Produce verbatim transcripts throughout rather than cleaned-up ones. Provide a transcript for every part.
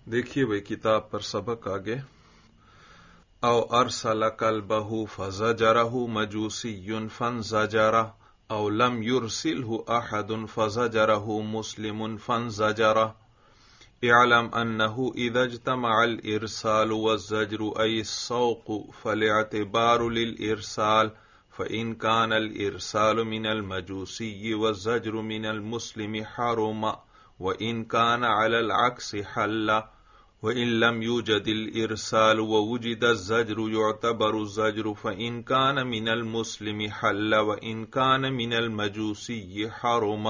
देखिए भाई किताब पर सबक आगे। औ अरसल कल्बहु फज़जरहु मजूसियुन फंज़जरा औ लम युरसिलहु अहदुन फज़जरहु मुस्लिमुन फंज़जरा इअलम अन्नहु इज़ा इज्तमअल इरसालु वज़्ज़ज्रु अय अस्सौक़ु फ़लिअतिबारु लिल-इरसाल फ़इन कानल इरसालु मिनल मजूसिय्यि वज़्ज़ज्रु मिनल मुस्लिमि हरुम वइन कान अलल अक्सि हल्ला वइन लम यूजदिल इरसाल ववुजिद अज़्ज़ज्रु युअतबरु अज़्ज़ज्रु फ़इन कान मिनल मुस्लिमि हल्ला वइन कान मिनल मजूसिय्यि हरुम।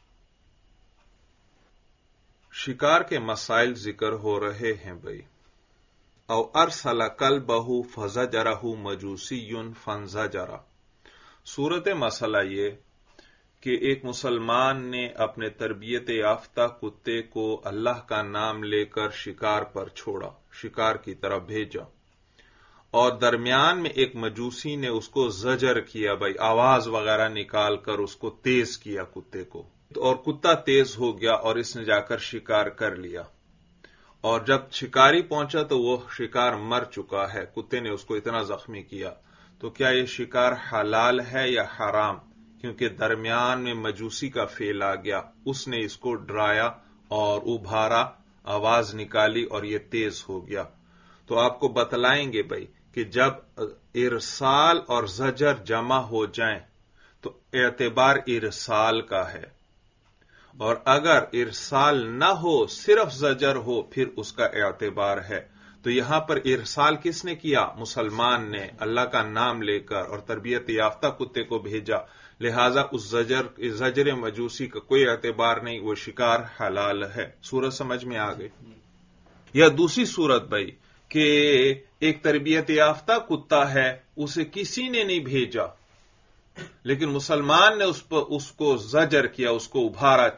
शिकार के मसाइल जिक्र हो रहे हैं भाई। औ अरसल कल्बहु फज़जरहु मजूसियुन फंज़जरा। सूरत मसला ये कि एक मुसलमान ने अपने तरबियत याफ्ता कुत्ते को अल्लाह का नाम लेकर शिकार पर छोड़ा, शिकार की तरफ भेजा, और दरमियान में एक मजूसी ने उसको जजर किया भाई, आवाज वगैरह निकाल कर उसको तेज किया कुत्ते को, और कुत्ता तेज हो गया और इसने जाकर शिकार कर लिया। और जब शिकारी पहुंचा तो वो शिकार मर चुका है, कुत्ते ने उसको इतना जख्मी किया। तो क्या यह शिकार हलाल है या हराम? क्योंकि दरमियान में मजूसी का फेल आ गया, उसने इसको डराया और उभारा, आवाज निकाली और यह तेज हो गया। तो आपको बतलाएंगे भाई कि जब इरसाल और जजर जमा हो जाएं तो एतबार इरसाल का है, और अगर इरसाल न हो सिर्फ जजर हो फिर उसका एतबार है। तो यहां पर इरसाल किसने किया? मुसलमान ने, अल्लाह का नाम लेकर और तरबियत याफ्ता कुत्ते को भेजा, लिहाजा उस जजर जजर मजूसी का कोई एतबार नहीं, वो शिकार हलाल है। सूरत समझ में आ गई। या दूसरी सूरत भाई कि एक तरबियत याफ्ता कुत्ता है, उसे किसी ने नहीं भेजा, लेकिन मुसलमान ने उस पर उसको जजर किया, उसको उभारा,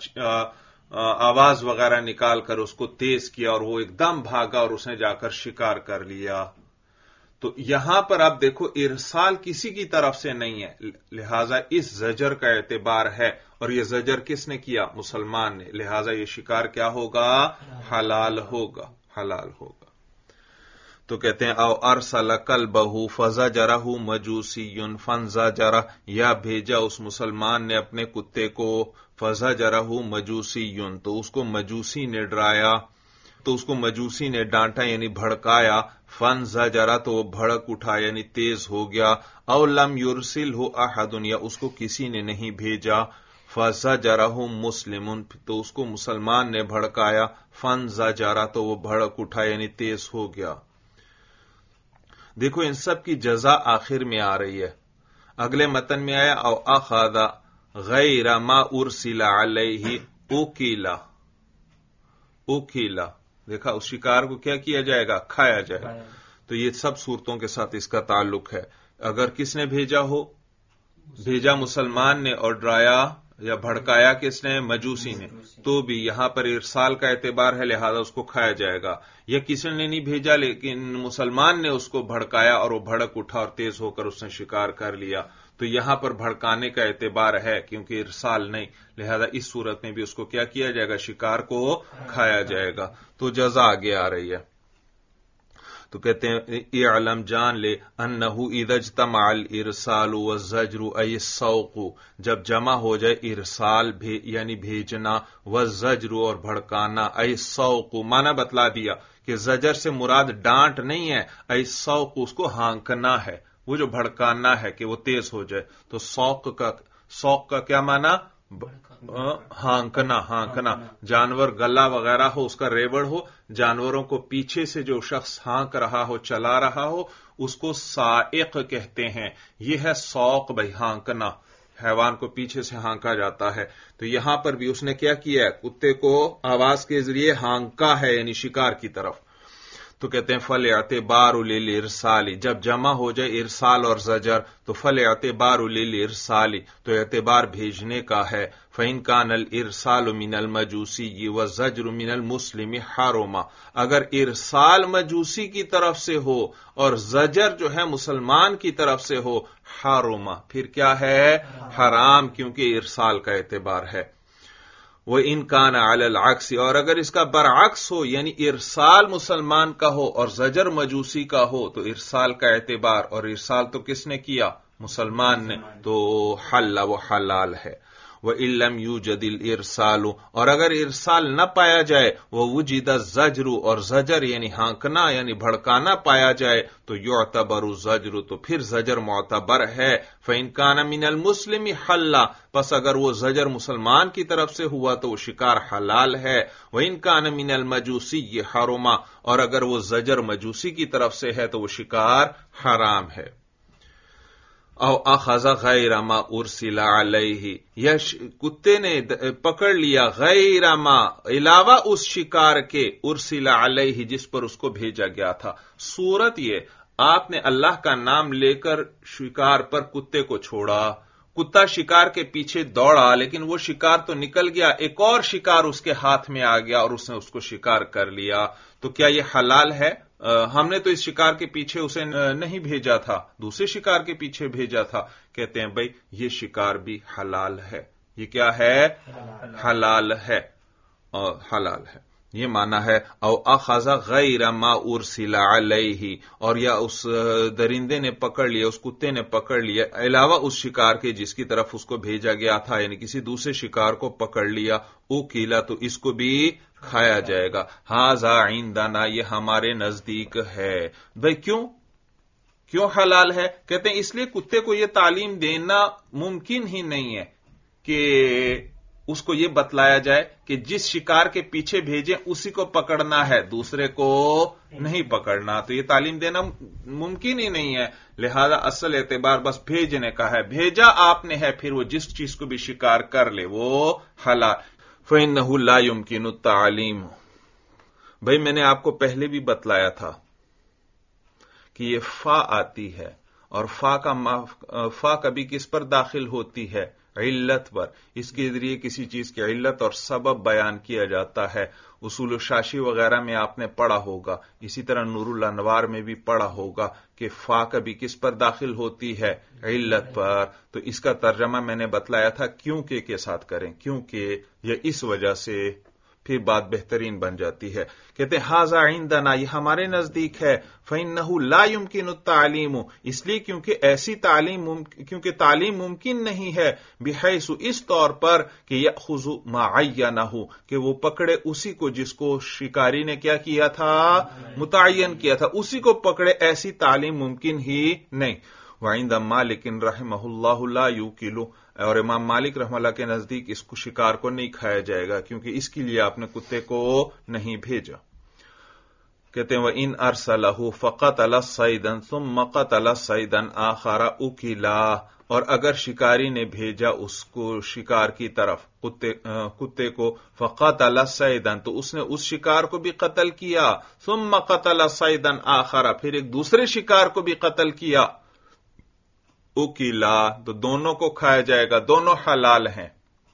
आवाज वगैरह निकालकर उसको तेज किया और वो एकदम भागा और उसने जाकर शिकार कर लिया। तो यहां पर आप देखो इरसाल किसी की तरफ से नहीं है, लिहाजा इस जजर का एतबार है, और यह जजर किसने किया? मुसलमान ने, लिहाजा यह शिकार क्या होगा? हलाल होगा, हलाल होगा। तो कहते हैं औ अरसल कल्बहु फज़जरहु मजूसियुन फंज़जरा, या भेजा उस मुसलमान ने अपने कुत्ते को, फज़जरहु मजूसियुन, तो उसको मजूसी ने डराया, तो उसको मजूसी ने डांटा यानी भड़काया, फंज़जरा, तो वो भड़क उठा यानी तेज हो गया, औ लम युरसिलहु अहदुन, या उसको किसी ने नहीं भेजा, फज़जरहु मुस्लिमुन, तो उसको मुसलमान ने भड़काया, फंज़जरा, तो वो भड़क उठा यानी तेज हो गया। देखो इन सब की जजा आखिर में आ रही है। अगले मतन में आया औ अखज़ा गैर मा उरसिला अलैहि उकीला, उकीला, देखा उस शिकार को क्या किया जाएगा? खाया जाएगा। तो ये सब सूरतों के साथ इसका ताल्लुक है। अगर किसने भेजा हो, भेजा मुसलमान ने और डराया या भड़काया किसने? मजूसी ने, तो भी यहां पर इरसाल का एतबार है, लिहाजा उसको खाया जाएगा। या किसी ने नहीं भेजा लेकिन मुसलमान ने उसको भड़काया और वो भड़क उठा और तेज होकर उसने शिकार कर लिया, तो यहां पर भड़काने का एतबार है क्योंकि इरसाल नहीं, लिहाजा इस सूरत में भी उसको क्या किया जाएगा? शिकार को खाया जाएगा। तो जजा आगे आ रही है। तो कहते हैं इअलम, जान ले, अन्नहु इज़ा इज्तमअल इरसालु वज़्ज़ज्रु अय अस्सौक़ु, जब जमा हो जाए इरसाल भे, यानी भेजना, वज़्ज़ज्रु और भड़काना, अय अस्सौक़ु माना बतला दिया कि जजर से मुराद डांट नहीं है, अय अस्सौक़ु उसको हांकना है, वो जो भड़काना है कि वो तेज हो जाए। तो सौक का सौक का क्या माना? हांकना, हांकना, जानवर गला वगैरह हो, उसका रेवड़ हो, जानवरों को पीछे से जो शख्स हांक रहा हो, चला रहा हो, उसको साइक कहते हैं। यह है सौक भाई, हांकना, हैवान को पीछे से हांका जाता है। तो यहां पर भी उसने क्या किया है? कुत्ते को आवाज के जरिए हांका है, यानी शिकार की तरफ। तो कहते हैं फल एतबारु लिल इरसाली, जब जमा हो जाए इरसाल और जजर तो फल एतबारु लिल इरसाली, तो एतबार भेजने का है। फ़इन कानल इरसालु मिनल मजूसी व जजरु मिनल मुस्लिमी हरुमा, अगर इरसाल मजूसी की तरफ से हो और जजर जो है मुसलमान की तरफ से हो, हरुमा, फिर क्या है? हराम, क्योंकि इरसाल का एतबार है। وہ ان کان علی العکس، اور اگر اس کا برعکس ہو یعنی ارسال مسلمان کا ہو اور زجر مجوسی کا ہو تو ارسال کا اعتبار، اور ارسال تو کس نے کیا؟ مسلمان نے، تو حل وہ حلال ہے۔ وَإِن لَّمْ يُوجَدِ الْإِرْسَالُ، اور اگر ارسال نہ پایا جائے، وَوُجِدَ الزَّجْرُ، اور زجر یعنی ہانکنا یعنی بھڑکانا پایا جائے، تو يُعْتَبَرُ الزَّجْرُ، تو پھر زجر معتبر ہے۔ فَإِن كَانَ مِنَ الْمُسْلِمِ حَلَّ، پس اگر وہ زجر مسلمان کی طرف سے ہوا تو وہ شکار حلال ہے۔ وَإِن كَانَ مِنَ الْمَجُوسِيِّ حَرُمَ، اور اگر وہ زجر مجوسی کی طرف سے ہے تو وہ شکار حرام ہے۔ او اخذ غیر ما ارسل علیہ، یا کتے نے پکڑ لیا غیر ما، علاوہ اس شکار کے، ارسل علیہ جس پر اس کو بھیجا گیا تھا۔ صورت یہ، آپ نے اللہ کا نام لے کر شکار پر کتے کو چھوڑا، کتا شکار کے پیچھے دوڑا، لیکن وہ شکار تو نکل گیا، ایک اور شکار اس کے ہاتھ میں آ گیا اور اس نے اس کو شکار کر لیا، تو کیا یہ حلال ہے؟ ہم نے تو اس شکار کے پیچھے اسے نہیں بھیجا تھا، دوسرے شکار کے پیچھے بھیجا تھا۔ کہتے ہیں بھائی یہ شکار بھی حلال ہے۔ یہ کیا ہے؟ حلال ہے، حلال ہے، یہ معنی ہے۔ او اخذ غیر ما ارسل علیہ، اور یا اس درندے نے پکڑ لیا، اس کتے نے پکڑ لیا علاوہ اس شکار کے جس کی طرف اس کو بھیجا گیا تھا، یعنی کسی دوسرے شکار کو پکڑ لیا، او کیلا، تو اس کو بھی کھایا جائے گا۔ ھذا عندنا، یہ ہمارے نزدیک ہے۔ بھائی کیوں کیوں حلال ہے؟ کہتے ہیں اس لیے کتے کو یہ تعلیم دینا ممکن ہی نہیں ہے کہ اس کو یہ بتلایا جائے کہ جس شکار کے پیچھے بھیجیں اسی کو پکڑنا ہے، دوسرے کو نہیں پکڑنا، تو یہ تعلیم دینا ممکن ہی نہیں ہے۔ لہذا اصل اعتبار بس بھیجنے کا ہے، بھیجا آپ نے ہے، پھر وہ جس چیز کو بھی شکار کر لے وہ حلال۔ فَإِنَّهُ لَا يُمْكِنُ التَّعْلِيمُ، بھائی میں نے آپ کو پہلے بھی بتلایا تھا کہ یہ فا آتی ہے، اور فا کا فا کبھی کس پر داخل ہوتی ہے؟ علت پر۔ اس کے ذریعے کسی چیز کی علت اور سبب بیان کیا جاتا ہے۔ اصول الشاشی وغیرہ میں آپ نے پڑھا ہوگا، اسی طرح نور الانوار میں بھی پڑھا ہوگا کہ فا کبھی کس پر داخل ہوتی ہے؟ علت پر۔ تو اس کا ترجمہ میں نے بتلایا تھا کیونکہ کے ساتھ کریں، کیونکہ یا اس وجہ سے، پھر بات بہترین بن جاتی ہے۔ کہتے ہیں ھذا عندنا، یہ ہمارے نزدیک ہے۔ فإنه لا يمكن التعلیم، اس لیے کیونکہ ایسی تعلیم کیونکہ تعلیم ممکن نہیں ہے، بحیث اس طور پر کہ یأخذ ما عینہ، کہ وہ پکڑے اسی کو جس کو شکاری نے کیا کیا تھا؟ متعین کیا تھا، اسی کو پکڑے، ایسی تعلیم ممکن ہی نہیں۔ وعند مالک رحمہ اللہ لا یوکل، اور امام مالک رحمہ اللہ کے نزدیک اس کو شکار کو نہیں کھایا جائے گا، کیونکہ اس کے لیے آپ نے کتے کو نہیں بھیجا۔ کہتے ہیں وَإِنْ أَرْسَلَهُ فَقَتَلَ صَيْدًا ثُمَّ قَتَلَ صَيْدًا آخَرَ أُكِلَا، اور اگر شکاری نے بھیجا اس کو شکار کی طرف کتے, کتے کو، فَقَتَلَ صَيْدًا، تو اس نے اس شکار کو بھی قتل کیا، ثُمَّ قَتَلَ صَيْدًا آخَرَ، پھر ایک دوسرے شکار کو بھی قتل کیا، اکیلا، تو دونوں کو کھایا جائے گا، دونوں حلال ہیں۔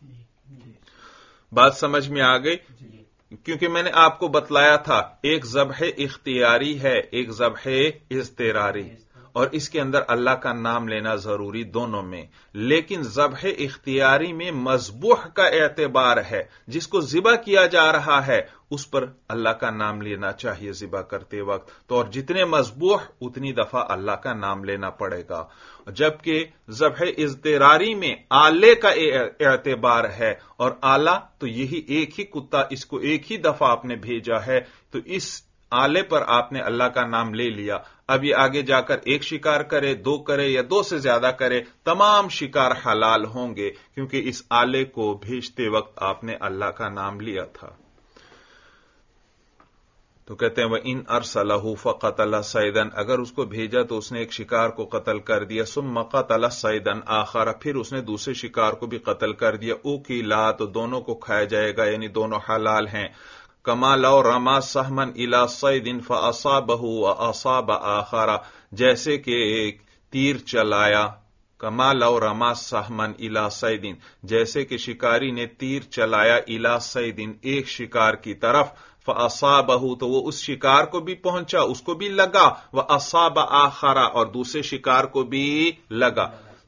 بات سمجھ میں آ گئی؟ کیونکہ میں نے آپ کو بتلایا تھا ایک ذبح اختیاری ہے، ایک ذبح اضطراری، اور اس کے اندر اللہ کا نام لینا ضروری دونوں میں، لیکن ذبح اختیاری میں مذبوح کا اعتبار ہے، جس کو ذبح کیا جا رہا ہے اس پر اللہ کا نام لینا چاہیے ذبح کرتے وقت، تو اور جتنے مذبوح اتنی دفعہ اللہ کا نام لینا پڑے گا۔ جبکہ ذبح اضطراری میں آلے کا اعتبار ہے، اور آلہ تو یہی ایک ہی کتا، اس کو ایک ہی دفعہ آپ نے بھیجا ہے، تو اس آلے پر آپ نے اللہ کا نام لے لیا۔ اب یہ آگے جا کر ایک شکار کرے، دو کرے یا دو سے زیادہ کرے، تمام شکار حلال ہوں گے، کیونکہ اس آلے کو بھیجتے وقت آپ نے اللہ کا نام لیا تھا۔ تو کہتے ہیں وَإِنْ أَرْسَلَهُ فَقَتَلَ صَيْدًا، اگر اس کو بھیجا تو اس نے ایک شکار کو قتل کر دیا، ثُمَّ قَتَلَ صَيْدًا آخَرَ، پھر اس نے دوسرے شکار کو بھی قتل کر دیا، اُکِلَا، تو دونوں کو کھایا جائے گا، یعنی دونوں حلال ہیں۔ كَمَا لَوْ رَمَى سَهْمًا إِلَى صَيْدٍ فَأَصَابَهُ وَأَصَابَ آخَرَ، جیسے کہ ایک تیر چلایا، كَمَا لَوْ رَمَى سَهْمًا إِلَى صَيْدٍ، جیسے کہ شکاری نے تیر چلایا إِلَى صَيْدٍ، ایک شکار کی طرف، فَأَصَابَهُ، تو وہ اس شکار کو بھی پہنچا، اس کو بھی لگا، وَأَصَابَ آخَرَ، اور دوسرے شکار کو بھی لگا،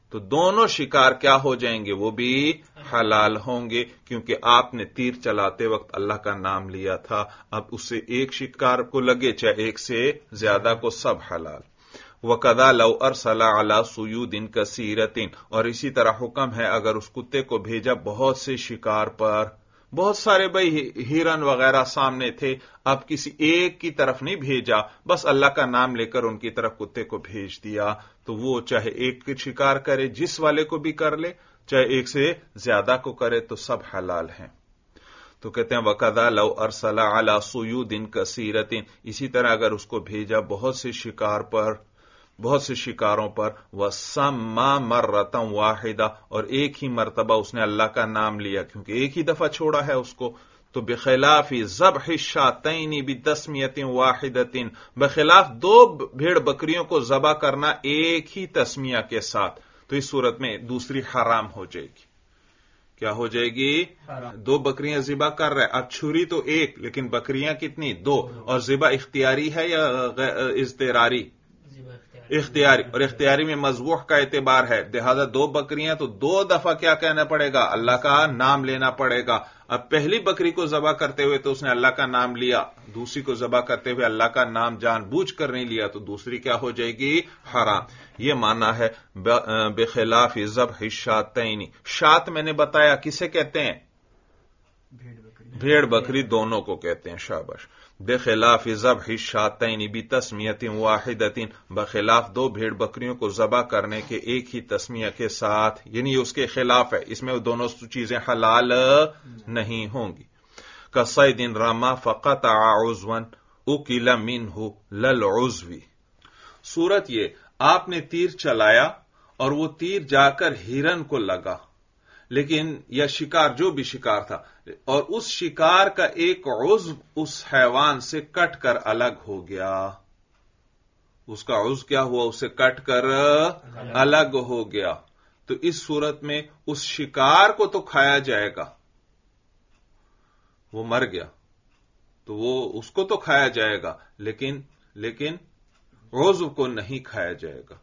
تو دونوں شکار کیا ہو جائیں گے؟ وہ بھی حلال ہوں گے، کیونکہ آپ نے تیر چلاتے وقت اللہ کا نام لیا تھا. اب اس سے ایک شکار کو لگے چاہے ایک سے زیادہ کو، سب حلال. وَقَذَا لَوْ أَرْسَلَ عَلَى صُيُودٍ كَثِيرَةٍ، اور اسی طرح حکم ہے اگر اس کتے کو بھیجا بہت سے شکار پر. بہت سارے بھائی ہرن وغیرہ سامنے تھے، اب کسی ایک کی طرف نہیں بھیجا، بس اللہ کا نام لے کر ان کی طرف کتے کو بھیج دیا، تو وہ چاہے ایک کی شکار کرے، جس والے کو بھی کر لے، چاہے ایک سے زیادہ کو کرے، تو سب حلال ہیں. تو کہتے ہیں وَقَذَا لَوْ أَرْسَلَ عَلَى صُيُودٍ كَثِيرَةٍ، اسی طرح اگر اس کو بھیجا بہت سے شکار پر، بہت سے شکاروں پر، وَسَمَّا مَرَّةً وَاحِدَةً، اور ایک ہی مرتبہ اس نے اللہ کا نام لیا کیونکہ ایک ہی دفعہ چھوڑا ہے اس کو، تو بخلاف ذبح الشاتین بتسمیۃ واحدۃ، بخلاف دو بھیڑ بکریوں کو ذبح کرنا ایک ہی تسمیہ کے ساتھ، تو اس صورت میں دوسری حرام ہو جائے گی. کیا ہو جائے گی؟ دو بکریاں ذبح کر رہے، اب چھری تو ایک لیکن بکریاں کتنی؟ دو. اور ذبح اختیاری ہے یا اضطراری؟ اختیاری. اور اختیاری میں مذبوح کا اعتبار ہے، لہذا دو بکریاں تو دو دفعہ کیا کہنا پڑے گا؟ اللہ کا نام لینا پڑے گا. اب پہلی بکری کو ذبح کرتے ہوئے تو اس نے اللہ کا نام لیا، دوسری کو ذبح کرتے ہوئے اللہ کا نام جان بوجھ کر نہیں لیا، تو دوسری کیا ہو جائے گی؟ حرام. یہ معنی ہے بخلاف ذبح الشاتین. شات میں نے بتایا کسے کہتے ہیں؟ بھیڑ بکری دونوں کو کہتے ہیں. شاباش. بخلاف ذبح الشاتین بتسمیۃ واحدۃ، بخلاف دو بھیڑ بکریوں کو ذبح کرنے کے ایک ہی تسمیہ کے ساتھ، یعنی اس کے خلاف ہے، اس میں وہ دونوں چیزیں حلال نہیں ہوں گی. کصید رما فقطع عضوا اکل منہ للعضو. صورت یہ، آپ نے تیر چلایا اور وہ تیر جا کر ہرن کو لگا، لیکن یا شکار جو بھی شکار تھا، اور اس شکار کا ایک عضو اس حیوان سے کٹ کر الگ ہو گیا. اس کا عضو کیا ہوا؟ اسے کٹ کر الگ ہو گیا. تو اس صورت میں اس شکار کو تو کھایا جائے گا، وہ مر گیا تو وہ اس کو تو کھایا جائے گا، لیکن لیکن عضو کو نہیں کھایا جائے گا.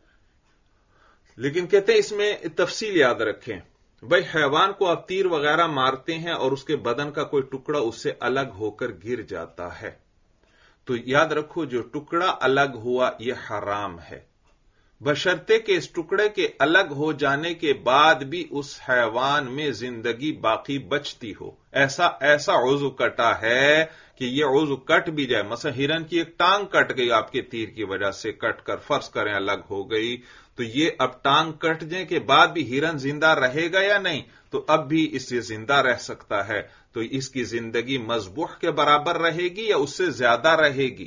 لیکن کہتے ہیں اس میں تفصیل یاد رکھیں، بھائی حیوان کو آپ تیر وغیرہ مارتے ہیں اور اس کے بدن کا کوئی ٹکڑا اس سے الگ ہو کر گر جاتا ہے، تو یاد رکھو جو ٹکڑا الگ ہوا یہ حرام ہے، بشرطے کہ اس ٹکڑے کے الگ ہو جانے کے بعد بھی اس حیوان میں زندگی باقی بچتی ہو. ایسا ایسا عضو کٹا ہے کہ یہ عضو کٹ بھی جائے، مثلا ہرن کی ایک ٹانگ کٹ گئی آپ کے تیر کی وجہ سے، کٹ کر فرض کریں الگ ہو گئی، تو یہ اب ٹانگ کٹ جائے کے بعد بھی ہرن زندہ رہے گا یا نہیں؟ تو اب بھی اس سے زندہ رہ سکتا ہے. تو اس کی زندگی مذبوح کے برابر رہے گی یا اس سے زیادہ رہے گی؟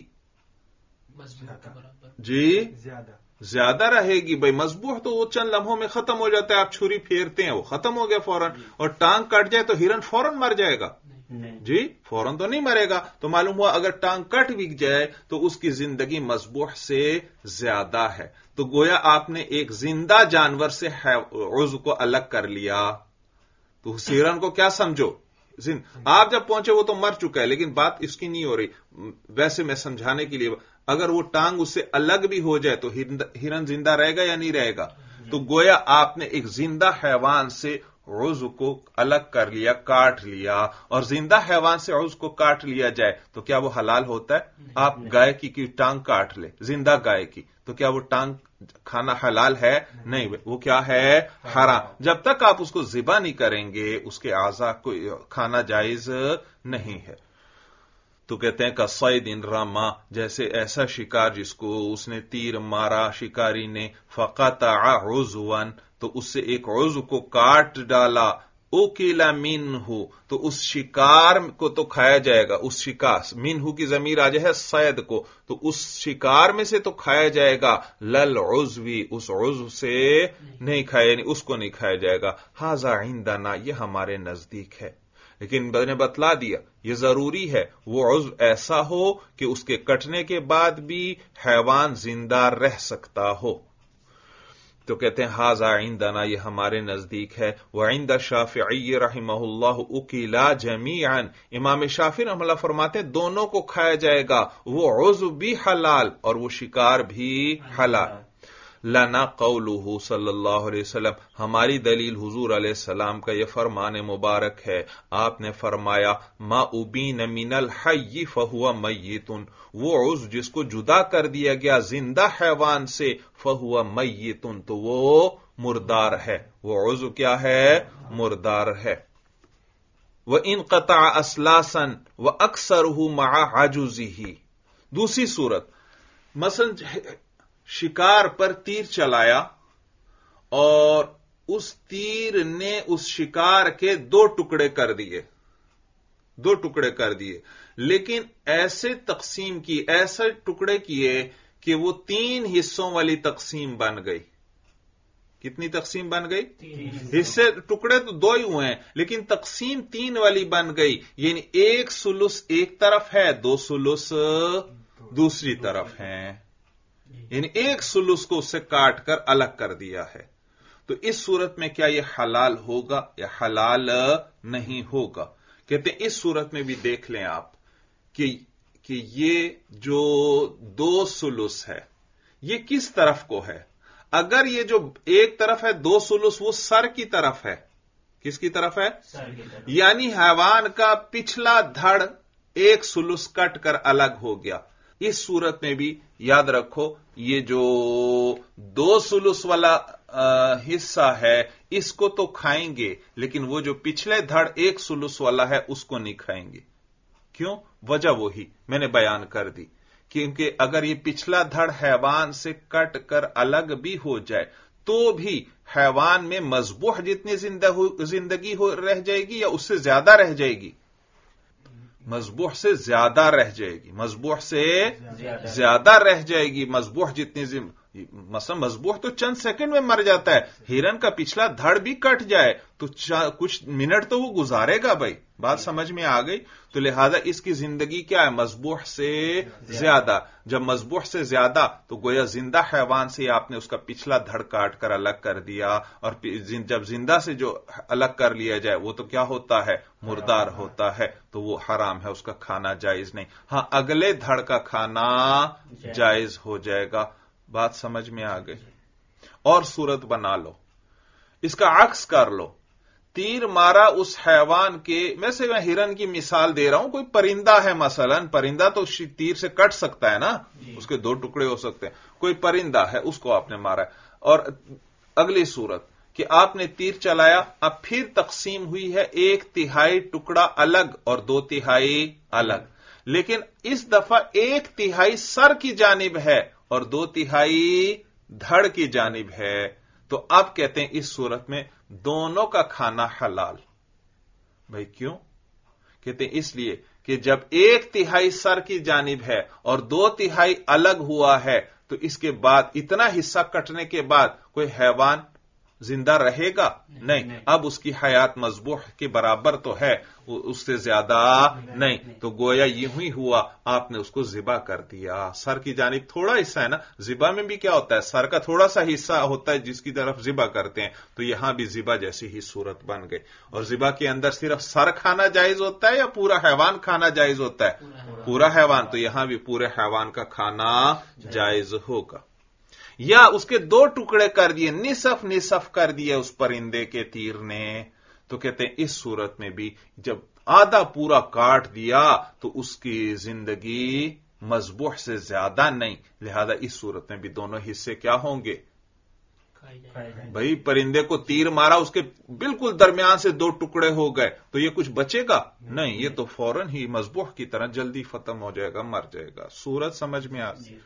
جی زیادہ زیادہ رہے گی. بھائی مذبوح تو وہ چند لمحوں میں ختم ہو جاتا ہے، آپ چھری پھیرتے ہیں وہ ختم ہو گیا فوراً، اور ٹانگ کٹ جائے تو ہرن فوراً مر جائے گا؟ جی فوراً تو نہیں مرے گا. تو معلوم ہوا اگر ٹانگ کٹ بھی جائے تو اس کی زندگی مذبوح سے زیادہ ہے. تو گویا آپ نے ایک زندہ جانور سے عضو کو الگ کر لیا، تو ہرن کو کیا سمجھو؟ آپ جب پہنچے وہ تو مر چکا ہے، لیکن بات اس کی نہیں ہو رہی. ویسے میں سمجھانے کے لیے، اگر وہ ٹانگ اس سے الگ بھی ہو جائے تو ہرن زندہ رہے گا یا نہیں رہے گا؟ تو گویا آپ نے ایک زندہ حیوان سے عضو کو الگ کر لیا، کاٹ لیا. اور زندہ حیوان سے عضو کو کاٹ لیا جائے تو کیا وہ حلال ہوتا ہے؟ آپ گائے کی کی ٹانگ کاٹ لے، زندہ گائے کی، تو کیا وہ ٹانگ کھانا حلال ہے؟ نہیں، وہ کیا ہے؟ حرام. جب تک آپ اس کو ذبح نہیں کریں گے اس کے اعضاء کو کھانا جائز نہیں ہے. تو کہتے ہیں کہ صید رما، جیسے ایسا شکار جس کو اس نے تیر مارا شکاری نے، فقطع عضوا، تو اس سے ایک عضو کو کاٹ ڈالا، اکل منہ، تو اس شکار کو تو کھایا جائے گا. اس شکار منہ کی ضمیر آ جائے صید کو، تو اس شکار میں سے تو کھایا جائے گا، للعضوی، اس عضو سے نہیں کھایا، یعنی اس کو نہیں کھایا جائے گا. ھذا عندنا، یہ ہمارے نزدیک ہے. لیکن میں نے بتلا دیا یہ ضروری ہے وہ عضو ایسا ہو کہ اس کے کٹنے کے بعد بھی حیوان زندہ رہ سکتا ہو. تو کہتے ہیں ھذا عندنا، یہ ہمارے نزدیک ہے. وعند الشافعی رحمہ اللہ اکلا جمیعا، امام شافعی رحمہ اللہ فرماتے ہیں دونوں کو کھایا جائے گا، وہ عضو بھی حلال اور وہ شکار بھی حلال. لنا قولہ صلی اللہ علیہ وسلم، ہماری دلیل حضور علیہ السلام کا یہ فرمان مبارک ہے، آپ نے فرمایا ما ابین من الحی فہو میت، وہ عضو جس کو جدا کر دیا گیا زندہ حیوان سے فہو میت، تو وہ مردار ہے، وہ عضو کیا ہے؟ مردار ہے۔ وَإِنْقَطَعَ أَسْلَاسًا وَأَكْثَرُهُ مَعَ عَجُزِهِ، دوسری صورت، مثلا شکار پر تیر چلایا اور اس تیر نے اس شکار کے دو ٹکڑے کر دیے، دو ٹکڑے کر دیے، لیکن ایسے تقسیم کی، ایسے ٹکڑے کیے کہ وہ تین حصوں والی تقسیم بن گئی۔ کتنی تقسیم بن گئی؟ حصے ٹکڑے تو دو ہی ہوئے ہیں لیکن تقسیم تین والی بن گئی، یعنی ایک سلس ایک طرف ہے، دو سلس دوسری طرف ہیں، یعنی ایک سلس کو اس سے کاٹ کر الگ کر دیا ہے۔ تو اس صورت میں کیا یہ حلال ہوگا یا حلال نہیں ہوگا؟ کہتے ہیں اس صورت میں بھی دیکھ لیں آپ کہ کہ یہ جو دو سلس ہے یہ کس طرف کو ہے؟ اگر یہ جو ایک طرف ہے دو سلس وہ سر کی طرف ہے، کس کی طرف ہے؟ سر کی طرف، یعنی حیوان کا پچھلا دھڑ ایک سلس کٹ کر الگ ہو گیا۔ اس صورت میں بھی یاد رکھو یہ جو دو سلس والا حصہ ہے اس کو تو کھائیں گے، لیکن وہ جو پچھلے دھڑ ایک سلس والا ہے اس کو نہیں کھائیں گے۔ کیوں؟ وجہ وہی میں نے بیان کر دی، کیونکہ اگر یہ پچھلا دھڑ حیوان سے کٹ کر الگ بھی ہو جائے تو بھی حیوان میں مذبوح جتنی زندگی ہو رہ جائے گی یا اس سے زیادہ رہ جائے گی؟ مذبوح سے زیادہ رہ جائے گی، مذبوح سے زیادہ رہ جائے گی۔ مذبوح جتنی زم... مثلا مذبوح تو چند سیکنڈ میں مر جاتا ہے، ہرن کا پچھلا دھڑ بھی کٹ جائے تو کچھ منٹ تو وہ گزارے گا بھائی، بات سمجھ میں آ گئی؟ تو لہذا اس کی زندگی کیا ہے؟ مذبوح سے زیادہ۔ جب مذبوح سے زیادہ تو گویا زندہ حیوان سے آپ نے اس کا پچھلا دھڑ کاٹ کر الگ کر دیا، اور جب زندہ سے جو الگ کر لیا جائے وہ تو کیا ہوتا ہے؟ مردار ہوتا ہے، تو وہ حرام ہے، اس کا کھانا جائز نہیں۔ ہاں اگلے دھڑ کا کھانا جائز ہو جائے گا۔ بات سمجھ میں آ گئی؟ اور صورت بنا لو، اس کا عکس کر لو، تیر مارا اس حیوان کے، میں سے میں ہرن کی مثال دے رہا ہوں، کوئی پرندہ ہے مثلا، پرندہ تو تیر سے کٹ سکتا ہے نا، اس کے دو ٹکڑے ہو سکتے ہیں، کوئی پرندہ ہے اس کو آپ نے مارا ہے۔ اور اگلی صورت کہ آپ نے تیر چلایا، اب پھر تقسیم ہوئی ہے، ایک تہائی ٹکڑا الگ اور دو تہائی الگ، لیکن اس دفعہ ایک تہائی سر کی جانب ہے اور دو تہائی دھڑ کی جانب ہے، تو اب کہتے ہیں اس صورت میں دونوں کا کھانا حلال۔ بھائی کیوں؟ کہتے ہیں اس لیے کہ جب ایک تہائی سر کی جانب ہے اور دو تہائی الگ ہوا ہے تو اس کے بعد اتنا حصہ کٹنے کے بعد کوئی حیوان زندہ رہے گا؟ نہیں، اب اس کی حیات مذبوح کے برابر تو ہے، اس سے زیادہ نہیں، تو گویا یوں ہی ہوا، آپ نے اس کو ذبح کر دیا۔ سر کی جانب تھوڑا حصہ ہے نا، ذبح میں بھی کیا ہوتا ہے؟ سر کا تھوڑا سا حصہ ہوتا ہے جس کی طرف ذبح کرتے ہیں، تو یہاں بھی ذبح جیسی ہی صورت بن گئی۔ اور ذبح کے اندر صرف سر کھانا جائز ہوتا ہے یا پورا حیوان کھانا جائز ہوتا ہے؟ پورا حیوان، تو یہاں بھی پورے حیوان کا کھانا جائز ہوگا۔ یا اس کے دو ٹکڑے کر دیے، نصف نصف کر دیے اس پرندے کے تیر نے، تو کہتے ہیں اس صورت میں بھی جب آدھا پورا کاٹ دیا تو اس کی زندگی مذبوح سے زیادہ نہیں، لہذا اس صورت میں بھی دونوں حصے کیا ہوں گے؟ بھائی پرندے کو تیر مارا، اس کے بالکل درمیان سے دو ٹکڑے ہو گئے تو یہ کچھ بچے گا؟ نہیں، یہ تو فوراً ہی مذبوح کی طرح جلدی ختم ہو جائے گا، مر جائے گا۔ صورت سمجھ میں آ گئی؟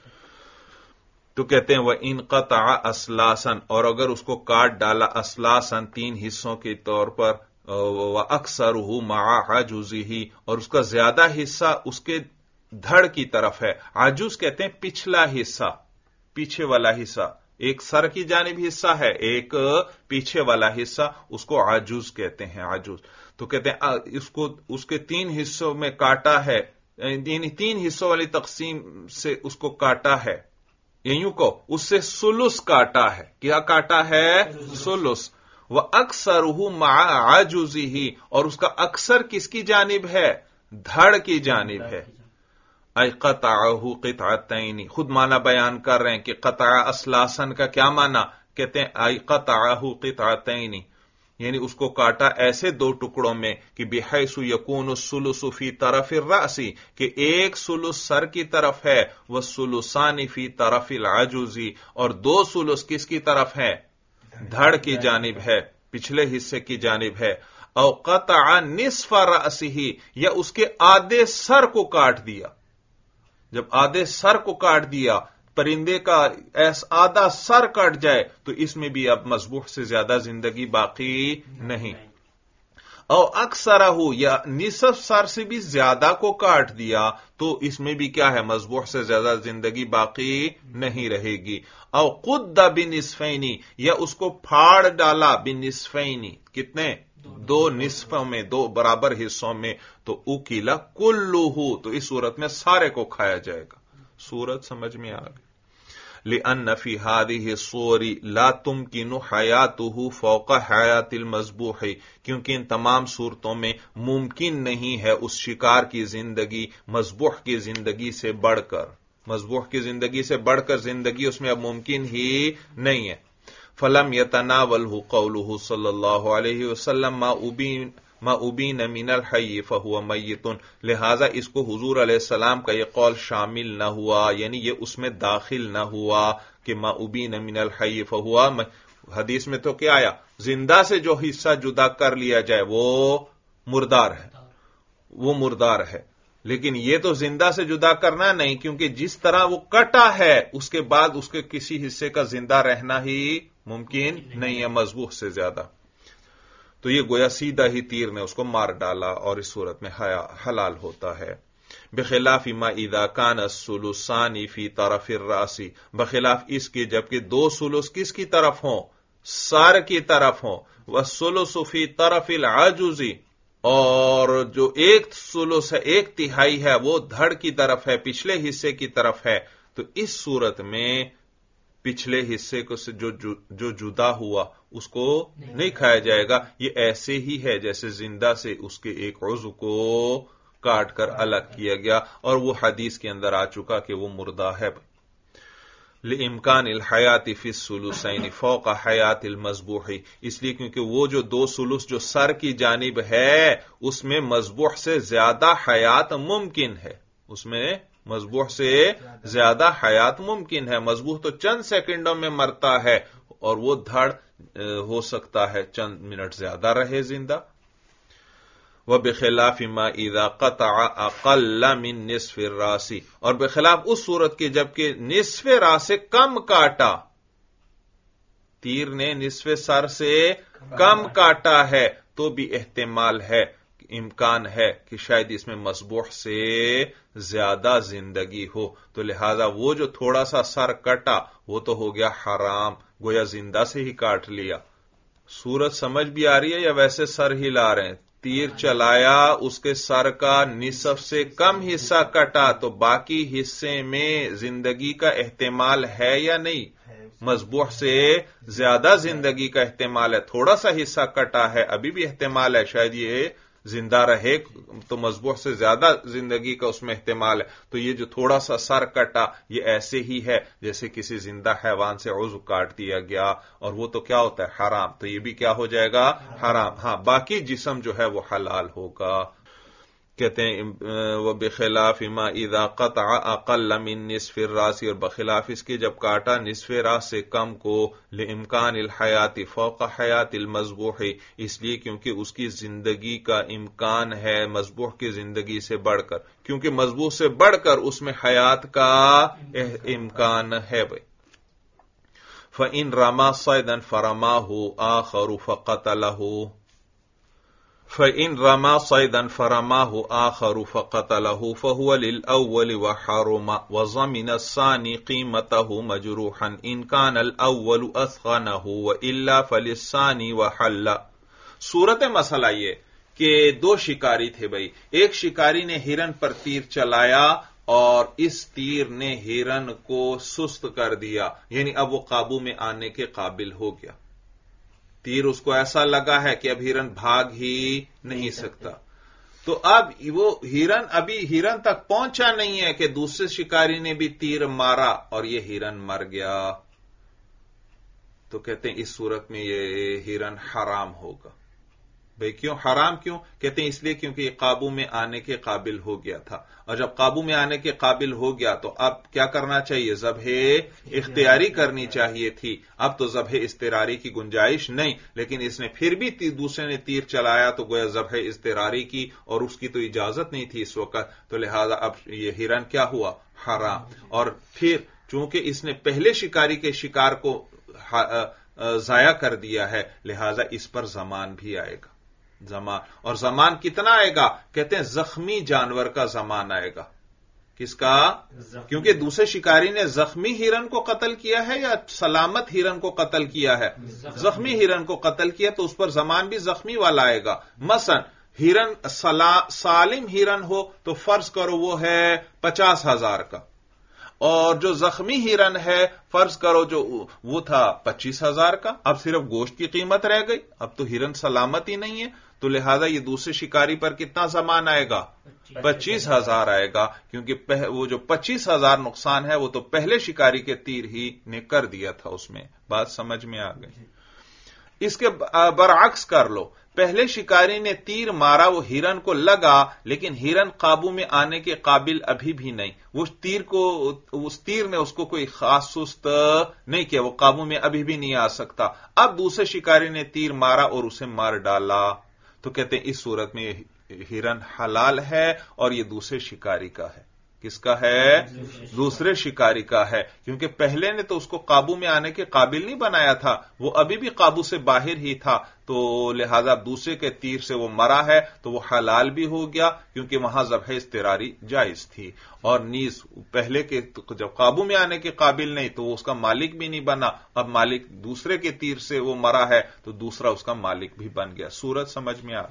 تو کہتے ہیں وہ انقطع اسلاسن، اور اگر اس کو کاٹ ڈالا اسلاسن تین حصوں کے طور پر، وَأَكْثَرُهُ مَعَ عَجُزِهِ، اور اس کا زیادہ حصہ اس کے دھڑ کی طرف ہے۔ عجوز کہتے ہیں پچھلا حصہ، پیچھے والا حصہ، ایک سر کی جانب حصہ ہے، ایک پیچھے والا حصہ، اس کو عجوز کہتے ہیں، عجوز۔ تو کہتے ہیں اس کو اس کے تین حصوں میں کاٹا ہے، یعنی تین حصوں والی تقسیم سے اس کو کاٹا ہے، یوں کو اس سے سلس کاٹا ہے۔ کیا کاٹا ہے؟ سلس۔ وَأَكْثَرُهُ مَعَ عَجُزِهِ، اور اس کا اکثر کس کی جانب ہے؟ دھڑ کی جانب ہے۔ ای قطعہ قطعتین، خود معنی بیان کر رہے ہیں کہ قطع اصلاسن کا کیا معنی، کہتے ہیں ای قطعہ قطعتین، یعنی اس کو کاٹا ایسے دو ٹکڑوں میں کہ بحیث یکون الثلث فی طرف الراس، کہ ایک ثلث سر کی طرف ہے، والثلثان فی طرف العجوز، اور دو ثلث کس کی طرف ہے، دھڑ کی جانب ہے، پچھلے حصے کی جانب ہے، او قطع نصف رأسہ، یا اس کے آدھے سر کو کاٹ دیا، جب آدھے سر کو کاٹ دیا، پرندے کا ایس آدھا سر کٹ جائے تو اس میں بھی اب مذبوح سے زیادہ زندگی باقی نہیں، او اکثر ہو، یا نصف سر سے بھی زیادہ کو کاٹ دیا تو اس میں بھی کیا ہے، مذبوح سے زیادہ زندگی باقی نہیں رہے گی، او قد بنصفین، یا اس کو پھاڑ ڈالا بنصفین، کتنے، دو نصفوں میں، دو برابر حصوں میں، تو اکیلا کلہ، تو اس صورت میں سارے کو کھایا جائے گا۔ صورت سمجھ میں آ گئی۔ لأن فی هذه الصور لا تمکن حیاتہ فوق حیات المذبوح، کیونکہ ان تمام صورتوں میں ممکن نہیں ہے اس شکار کی زندگی مذبوح کی زندگی سے بڑھ کر، مذبوح کی زندگی سے بڑھ کر زندگی اس میں اب ممکن ہی نہیں ہے۔ فلم یتناولہ قولہ صلی اللہ علیہ وسلم ما ابین ما ابین من الحی فہو میت، لہذا اس کو حضور علیہ السلام کا یہ قول شامل نہ ہوا، یعنی یہ اس میں داخل نہ ہوا کہ ما ابین من الحی فہو، حدیث میں تو کیا آیا، زندہ سے جو حصہ جدا کر لیا جائے وہ مردار ہے، وہ مردار ہے، لیکن یہ تو زندہ سے جدا کرنا نہیں، کیونکہ جس طرح وہ کٹا ہے اس کے بعد اس کے کسی حصے کا زندہ رہنا ہی ممکن نہیں ہے مذبوح سے زیادہ، تو یہ گویا سیدھا ہی تیر نے اس کو مار ڈالا اور اس صورت میں حلال ہوتا ہے۔ بخلاف ما اذا کان الثلثان فی طرف الراس، بخلاف اس کے جبکہ دو ثلث کس کی طرف ہوں، سر کی طرف ہوں، والثلث فی طرف العجوز، اور جو ایک ثلث ہے، ایک تہائی ہے، وہ دھڑ کی طرف ہے، پچھلے حصے کی طرف ہے، تو اس صورت میں پچھلے حصے کو سے جو جو جدا ہوا اس کو نہیں کھایا جائے گا، یہ ایسے ہی ہے جیسے زندہ سے اس کے ایک عضو کو کاٹ کر الگ کیا گیا، اور وہ حدیث کے اندر آ چکا کہ وہ مردہ ہے۔ لامکان الحیات فی الثلثین فوق حیات المذبوح، اس لیے کیونکہ وہ جو دو ثلث جو سر کی جانب ہے اس میں مذبوح سے زیادہ حیات ممکن ہے، اس میں مذبوح سے زیادہ حیات ممکن ہے، مذبوح تو چند سیکنڈوں میں مرتا ہے اور وہ دھڑ ہو سکتا ہے چند منٹ زیادہ رہے زندہ۔ وبخلاف ما اذا قطع اقل من نصف الراس، اور بخلاف اس صورت کے جبکہ نصف راس سے کم کاٹا، تیر نے نصف سر سے کم کاٹا ہے تو بھی احتمال ہے، امکان ہے کہ شاید اس میں مذبوح سے زیادہ زندگی ہو، تو لہذا وہ جو تھوڑا سا سر کٹا وہ تو ہو گیا حرام، گویا زندہ سے ہی کاٹ لیا۔ صورت سمجھ بھی آ رہی ہے یا ویسے سر ہی لا رہے ہیں؟ تیر چلایا، اس کے سر کا نصف سے کم حصہ کٹا تو باقی حصے میں زندگی کا احتمال ہے یا نہیں؟ مذبوح سے زیادہ زندگی کا احتمال ہے، تھوڑا سا حصہ کٹا ہے ابھی بھی احتمال ہے شاید یہ زندہ رہے، تو مذبوح سے زیادہ زندگی کا اس میں احتمال ہے، تو یہ جو تھوڑا سا سر کٹا یہ ایسے ہی ہے جیسے کسی زندہ حیوان سے عضو کاٹ دیا گیا، اور وہ تو کیا ہوتا ہے حرام، تو یہ بھی کیا ہو جائے گا حرام، ہاں باقی جسم جو ہے وہ حلال ہوگا۔ کہتے ہیں وبخلاف ما اذا قطع اقل من نصف الراس، اور بخلاف اس کے جب کاٹا نصف راس سے کم کو، لامکان الحیات فوق حیات المذبوح، اس لیے کیونکہ اس کی زندگی کا امکان ہے مذبوح کی زندگی سے بڑھ کر، کیونکہ مذبوح سے بڑھ کر اس میں حیات کا امکان ہے۔ بھائی فَإِن رَمَى صَيْدًا فَرَمَاهُ آخَرُ فَقَتَلَهُ فَإِن رَمَى صَيْدًا فَرَمَاهُ آخَرُ فَقَتَلَهُ فَهُوَ لِلْأَوَّلِ وَحَرُمَ وَضَمِنَ الثَّانِي قِيمَتَهُ مَجْرُوحًا إِنْ كَانَ الْأَوَّلُ أَثْخَنَهُ وَإِلَّا فَلِلثَّانِي وَحَلَّ۔ صورت مسئلہ یہ کہ دو شکاری تھے بھائی، ایک شکاری نے ہرن پر تیر چلایا اور اس تیر نے ہرن کو سست کر دیا، یعنی اب وہ قابو میں آنے کے قابل ہو گیا، تیر اس کو ایسا لگا ہے کہ اب ہرن بھاگ ہی نہیں سکتا، تو اب وہ ہرن ابھی ہرن تک پہنچا نہیں ہے کہ دوسرے شکاری نے بھی تیر مارا اور یہ ہرن مر گیا، تو کہتے ہیں اس صورت میں یہ ہرن حرام ہوگا۔ بھئی کیوں حرام کیوں؟ کہتے ہیں اس لیے کیونکہ یہ قابو میں آنے کے قابل ہو گیا تھا، اور جب قابو میں آنے کے قابل ہو گیا تو اب کیا کرنا چاہیے؟ ذبح اختیاری کرنی چاہیے تھی۔ اب تو ذبح اضطراری کی گنجائش نہیں، لیکن اس نے پھر بھی دوسرے نے تیر چلایا تو گویا ذبح اضطراری کی، اور اس کی تو اجازت نہیں تھی اس وقت، تو لہذا اب یہ ہرن کیا ہوا؟ حرام۔ اور پھر چونکہ اس نے پہلے شکاری کے شکار کو ضائع کر دیا ہے، لہذا اس پر زمان بھی آئے گا۔ زمان، اور زمان کتنا آئے گا؟ کہتے ہیں زخمی جانور کا زمان آئے گا۔ کس کا؟ کیونکہ دوسرے شکاری نے زخمی ہرن کو قتل کیا ہے یا سلامت ہرن کو قتل کیا ہے؟ زخمی ہرن کو قتل کیا، تو اس پر زمان بھی زخمی والا آئے گا۔ مثلا ہرن سالم ہرن ہو تو فرض کرو وہ ہے پچاس ہزار کا، اور جو زخمی ہرن ہے فرض کرو جو وہ تھا پچیس ہزار کا، اب صرف گوشت کی قیمت رہ گئی، اب تو ہرن سلامت ہی نہیں ہے، تو لہذا یہ دوسرے شکاری پر کتنا زمان آئے گا؟ پچیس ہزار آئے گا، کیونکہ وہ جو پچیس ہزار نقصان ہے وہ تو پہلے شکاری کے تیر ہی نے کر دیا تھا، اس میں بات سمجھ میں آ گئی۔ اس کے برعکس کر لو، پہلے شکاری نے تیر مارا، وہ ہرن کو لگا، لیکن ہرن قابو میں آنے کے قابل ابھی بھی نہیں، وہ تیر کو اس تیر نے اس کو کوئی خاص سست نہیں کیا، وہ قابو میں ابھی بھی نہیں آ سکتا۔ اب دوسرے شکاری نے تیر مارا اور اسے مار ڈالا، تو کہتے ہیں اس صورت میں ہرن حلال ہے اور یہ دوسرے شکاری کا ہے۔ کس کا ہے؟ دوسرے شکاری کا ہے، کیونکہ پہلے نے تو اس کو قابو میں آنے کے قابل نہیں بنایا تھا، وہ ابھی بھی قابو سے باہر ہی تھا، تو لہذا دوسرے کے تیر سے وہ مرا ہے تو وہ حلال بھی ہو گیا، کیونکہ وہاں ذبح اضطراری جائز تھی، اور نیز پہلے کے جب قابو میں آنے کے قابل نہیں تو وہ اس کا مالک بھی نہیں بنا، اب مالک دوسرے کے تیر سے وہ مرا ہے تو دوسرا اس کا مالک بھی بن گیا۔ صورت سمجھ میں آ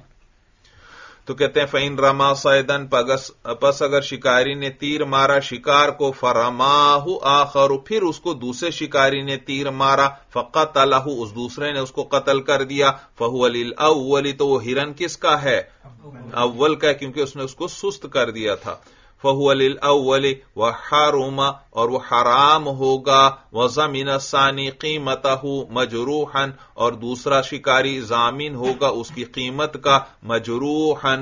تو کہتے ہیں فَإِن رَمَا صَيْدًا، پس اگر شکاری نے تیر مارا شکار کو، فَرَمَاهُ آخَرُ، پھر اس کو دوسرے شکاری نے تیر مارا، فَقَتَلَهُ، اس دوسرے نے اس کو قتل کر دیا، فَهُوَ لِلْأَوَّلِ، تو وہ ہرن کس کا ہے؟ اول کا ہے، کیونکہ اس نے اس کو سست کر دیا تھا۔ فَهُوَ لِلْأَوَّلِ وَحَرُمَ، اور وہ حرام ہوگا، وَضَمِنَ الثَّانِي قِيمَتَهُ مَجْرُوحًا، اور دوسرا شکاری ضامن ہوگا اس کی قیمت کا، مجروحًا،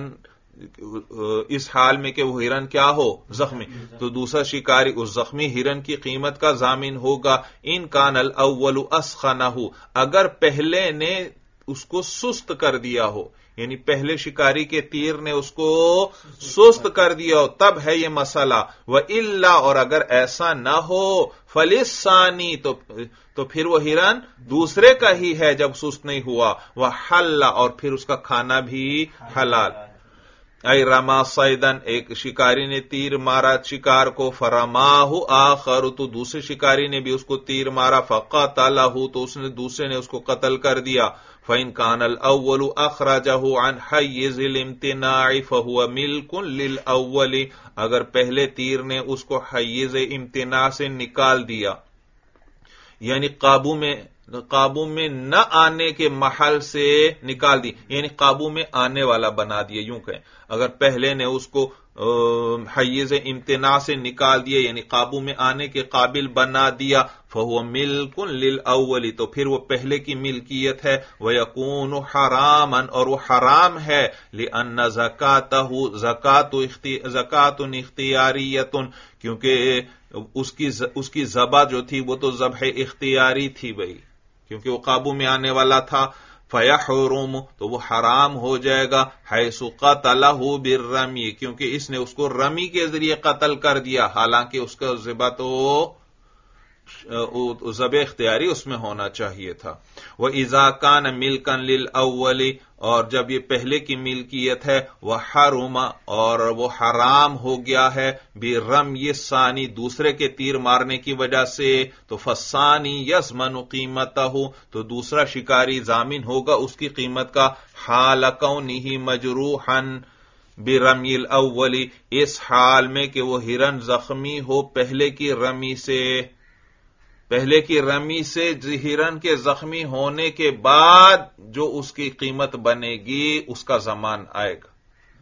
اس حال میں کہ وہ ہرن کیا ہو؟ زخمی، تو دوسرا شکاری اس زخمی ہرن کی قیمت کا ضامن ہوگا۔ ان کان الاول اسخنہ، اگر پہلے نے اس کو سست کر دیا ہو، یعنی پہلے شکاری کے تیر نے اس کو سست کر دیا ہو، تب ہے یہ مسئلہ۔ وَإِلَّا، اور اگر ایسا نہ ہو، فَلِلثَّانِي، تو تو پھر وہ ہرن دوسرے کا ہی ہے جب سست نہیں ہوا، وَحَلَّ، اور پھر اس کا کھانا بھی حلال۔ اے رما صیدن، ایک شکاری نے تیر مارا شکار کو، فرماہ آخر، تو دوسرے شکاری نے بھی اس کو تیر مارا، فقتلہ، تو اس نے دوسرے نے اس کو قتل کر دیا۔ فَإِن كَانَ الْأَوَّلُ أَخْرَجَهُ عَنْ حَيِّزِ الْامْتِنَاعِ فَهُوَ مِلْكٌ لِلْأَوَّلِ، اگر پہلے تیر نے اس کو حیز امتناع سے نکال دیا، یعنی قابو میں قابو میں نہ آنے کے محل سے نکال دی، یعنی قابو میں آنے والا بنا دیا، یوں کہیں اگر پہلے نے اس کو حیز امتناع سے نکال دیا، یعنی قابو میں آنے کے قابل بنا دیا، فَهُوَ مِلْكٌ لِلْأَوَّلِ، تو پھر وہ پہلے کی ملکیت ہے، وَيَكُونُ حَرَامًا، اور وہ حرام ہے، لِأَنَّ زَكَاتَهُ زَكَاتُ زَكَاتٌ اختیاریۃ، کیونکہ اس کی اس کی ذبح جو تھی وہ تو ذبح اختیاری تھی بھائی، کیونکہ وہ قابو میں آنے والا تھا۔ فَيَحْرُمُ، تو وہ حرام ہو جائے گا، حَيْثُ قَتَلَهُ بِالرَّمْيِ، کیونکہ اس نے اس کو رمی کے ذریعے قتل کر دیا، حالانکہ اس کا ذبح تو ذبح اختیاری اس میں ہونا چاہیے تھا۔ وَإِذَا كَانَ مِلْكًا لِلْأَوَّلِ، اور جب یہ پہلے کی ملکیت ہے، وَحَرُمَ، اور وہ حرام ہو گیا ہے، بِرَمْيِ الثَّانِي، دوسرے کے تیر مارنے کی وجہ سے، تو فَالثَّانِي يَضْمَنُ قِيمَتَهُ، تو دوسرا شکاری ضامن ہوگا اس کی قیمت کا، حَالَ كَوْنِهِ مَجْرُوحًا بِرَمْيِ الْأَوَّلِ، اس حال میں کہ وہ ہرن زخمی ہو پہلے کی رمی سے، پہلے کی رمی سے ہرن کے زخمی ہونے کے بعد جو اس کی قیمت بنے گی اس کا زمان آئے گا۔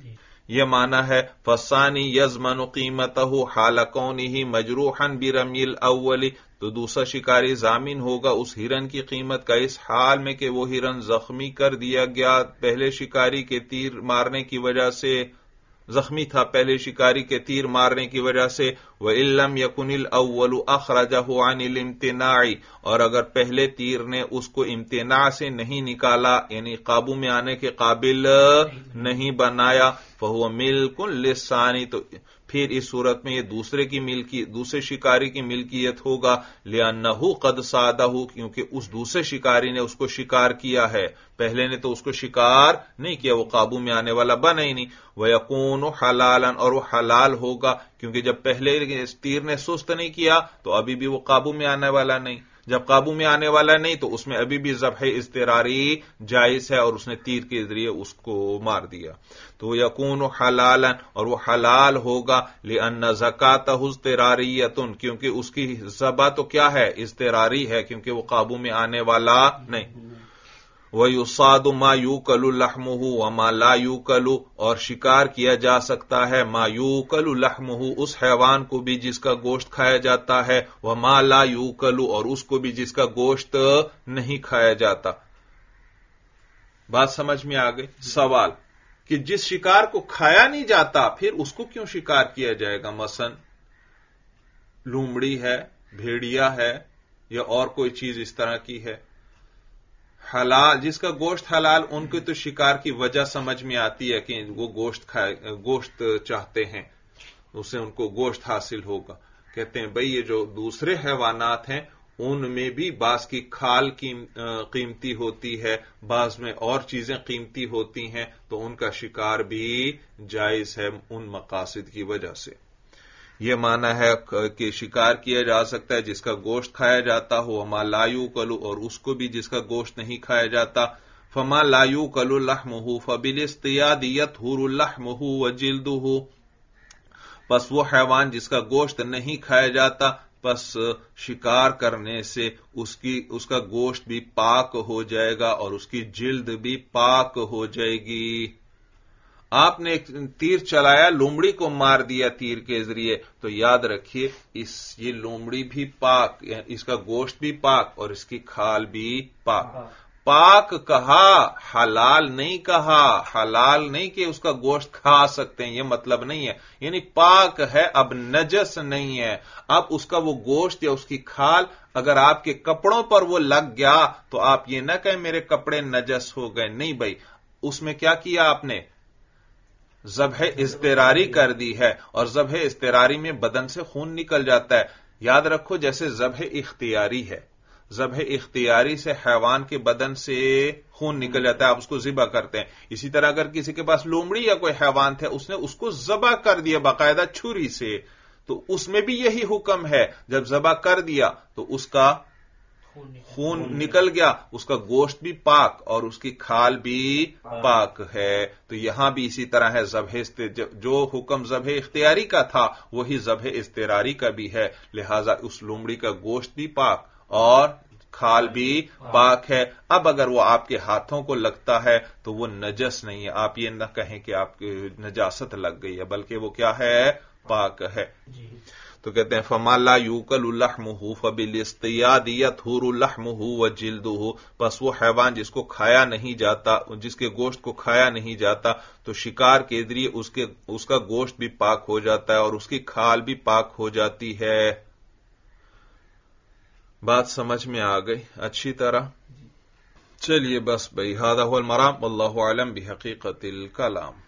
یہ معنی ہے فَالثَّانِي يَضْمَنُ قِيمَتَهُ حَالَ كَوْنِهِ مَجْرُوحًا بِرَمْيِ الْأَوَّلِ، تو دوسرا شکاری ضامن ہوگا اس ہرن کی قیمت کا اس حال میں کہ وہ ہرن زخمی کر دیا گیا پہلے شکاری کے تیر مارنے کی وجہ سے، زخمی تھا پہلے شکاری کے تیر مارنے کی وجہ سے۔ وَإِن لَّمْ يَكُنِ الْأَوَّلُ أَخْرَجَهُ عَنِ الْامْتِنَاعِ، اور اگر پہلے تیر نے اس کو امتناع سے نہیں نکالا، یعنی قابو میں آنے کے قابل نہیں بنایا، فَهُوَ مِلْكٌ لِلثَّانِي، تو پھر اس صورت میں یہ دوسرے کی ملکی دوسرے شکاری کی ملکیت ہوگا، لِأَنَّهُ قَدْ صَادَهُ، کیونکہ اس دوسرے شکاری نے اس کو شکار کیا ہے، پہلے نے تو اس کو شکار نہیں کیا، وہ قابو میں آنے والا بنا ہی نہیں۔ وَيَكُونُ حَلَالًا، اور وہ حلال ہوگا، کیونکہ جب پہلے تیر نے سست نہیں کیا تو ابھی بھی وہ قابو میں آنے والا نہیں، جب قابو میں آنے والا نہیں تو اس میں ابھی بھی ذبح اضطراری جائز ہے، اور اس نے تیر کے ذریعے اس کو مار دیا، تو یکون حلالا، اور وہ حلال ہوگا، لأن زکاتہ اضطراریۃ، کیونکہ اس کی ذبح تو کیا ہے، اضطراری ہے، کیونکہ وہ قابو میں آنے والا نہیں۔ وَيُصَادُ مَا يُوكَلُ لَحْمُهُ وَمَا لَا يُوكَلُ، اور شکار کیا جا سکتا ہے ما یوکل لحمہ، اس حیوان کو بھی جس کا گوشت کھایا جاتا ہے، وما لا یوکل، اور اس کو بھی جس کا گوشت نہیں کھایا جاتا۔ بات سمجھ میں آ گئی؟ سوال کہ جس شکار کو کھایا نہیں جاتا پھر اس کو کیوں شکار کیا جائے گا؟ مثلا لومڑی ہے، بھیڑیا ہے، یا اور کوئی چیز اس طرح کی ہے حلال، جس کا گوشت حلال، ان کی تو شکار کی وجہ سمجھ میں آتی ہے کہ وہ گوشت کھائے گوشت چاہتے ہیں، اس سے ان کو گوشت حاصل ہوگا۔ کہتے ہیں بھئی یہ جو دوسرے حیوانات ہیں ان میں بھی بعض کی کھال قیمتی ہوتی ہے، بعض میں اور چیزیں قیمتی ہوتی ہیں، تو ان کا شکار بھی جائز ہے ان مقاصد کی وجہ سے۔ یہ معنی ہے کہ شکار کیا جا سکتا ہے جس کا گوشت کھایا جاتا ہو، وما لا یوکل، اور اس کو بھی جس کا گوشت نہیں کھایا جاتا۔ فما لا یوکل لحمہ فبالاصطیاد یطہر لحمہ وجلدہ، پس وہ حیوان جس کا گوشت نہیں کھایا جاتا، پس شکار کرنے سے اس کی اس کا گوشت بھی پاک ہو جائے گا اور اس کی جلد بھی پاک ہو جائے گی۔ آپ نے ایک تیر چلایا، لومڑی کو مار دیا تیر کے ذریعے، تو یاد رکھیے اس یہ لومڑی بھی پاک، اس کا گوشت بھی پاک اور اس کی کھال بھی پاک۔ پاک کہا، حلال نہیں کہا، حلال نہیں کہ اس کا گوشت کھا سکتے ہیں، یہ مطلب نہیں ہے، یعنی پاک ہے، اب نجس نہیں ہے۔ اب اس کا وہ گوشت یا اس کی کھال اگر آپ کے کپڑوں پر وہ لگ گیا تو آپ یہ نہ کہیں میرے کپڑے نجس ہو گئے، نہیں بھائی، اس میں کیا کیا آپ نے؟ ذبح اضطراری کر دی ہے، اور ذبح اضطراری میں بدن سے خون نکل جاتا ہے۔ یاد رکھو جیسے ذبح اختیاری ہے، ذبح اختیاری سے حیوان کے بدن سے خون نکل جاتا ہے، آپ اس کو ذبح کرتے ہیں۔ اسی طرح اگر کسی کے پاس لومڑی یا کوئی حیوان تھے، اس نے اس کو ذبح کر دیا باقاعدہ چھری سے، تو اس میں بھی یہی حکم ہے، جب ذبح کر دیا تو اس کا خون نکل گیا، اس کا گوشت بھی پاک اور اس کی کھال بھی پاک ہے۔ تو یہاں بھی اسی طرح ہے، ذبح جو حکم ذبح اختیاری کا تھا وہی ذبح اضطراری کا بھی ہے، لہذا اس لومڑی کا گوشت بھی پاک اور کھال بھی پاک ہے۔ اب اگر وہ آپ کے ہاتھوں کو لگتا ہے تو وہ نجس نہیں ہے، آپ یہ نہ کہیں کہ آپ کی نجاست لگ گئی ہے، بلکہ وہ کیا ہے؟ پاک ہے۔ تو کہتے ہیں فما لا یوکل لحمہ فبالاصطیاد یطہر لحمہ وجلدہ، پس وہ حیوان جس کو کھایا نہیں جاتا، جس کے گوشت کو کھایا نہیں جاتا، تو شکار کے ذریعے اس کے اس کا گوشت بھی پاک ہو جاتا ہے اور اس کی کھال بھی پاک ہو جاتی ہے۔ بات سمجھ میں آ گئی اچھی طرح؟ چلیے بس بھائی، ھذا ھو المرام، واللہ اعلم بحقیقت الکلام۔